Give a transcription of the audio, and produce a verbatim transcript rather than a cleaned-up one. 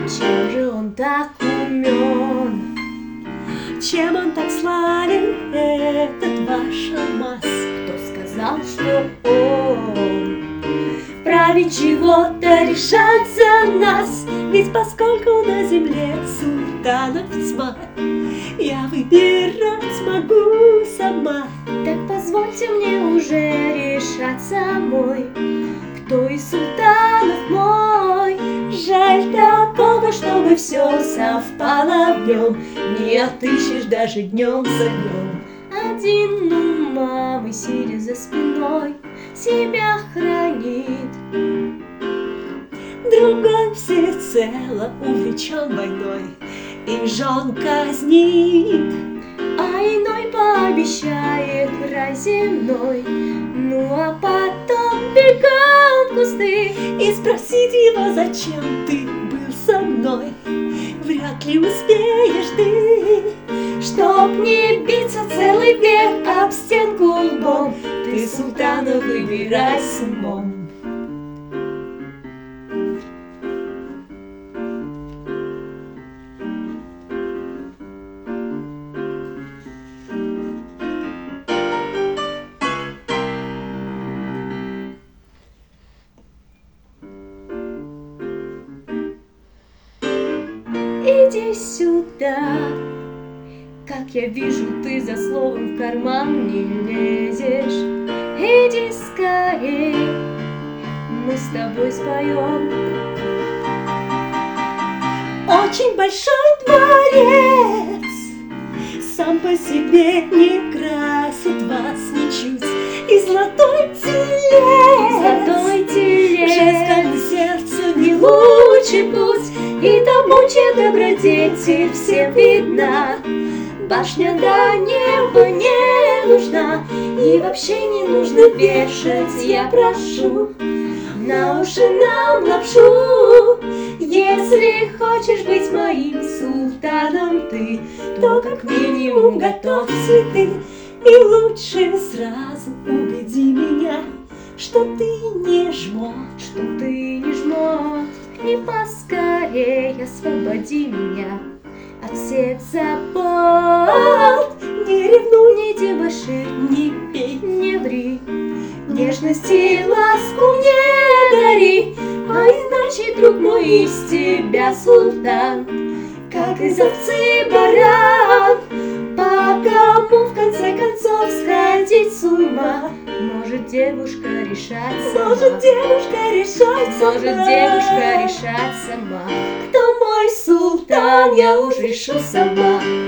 Чем же он так умен? Чем он так славен, этот ваш алмаз? Кто сказал, что он вправе чего-то решать за нас? Ведь поскольку на земле султанов тьма, я выбирать могу сама. Так позвольте мне уже решать самой, кто из султанов мой. Жаль такого, чтобы все совпало в нем, не отыщешь даже днем за днем. Один у мамы, сидя за спиной, себя хранит, другой всецело увлечен войной и жен казнит, а иной пообещает рай земной. Ну а потом бегом в кусты и спросить его, зачем ты был со мной, вряд ли успеешь ты. Чтоб не биться целый век об стенку лбом, ты, султана, выбирай с умом. Иди сюда, как я вижу, ты за словом в карман не лезешь. Иди скорей, мы с тобой споем. Очень большой дворец сам по себе не красит вас ничуть, и золотой телец, Золотой телец, в женском сердце не лучший путь, и тому, чья добродетель всем видна. Башня до неба не нужна, и вообще не нужно вешать, я прошу, на уши нам лапшу. Если хочешь быть моим султаном ты, то как минимум готовь цветы, и лучше сразу убеди меня, что ты не жмот, что ты не жмот, и поскорей освободи меня от всех забот. Не ревнуй, не дебоши, не пей, не ври, нежность и ласку мне дари, а иначе, друг мой, из тебя султан, как из овцы баран. По кому в конце концов сходить с ума? Может девушка решать сама, может девушка решать сама, может девушка решать сама. Кто мой султан, я уж решу сама.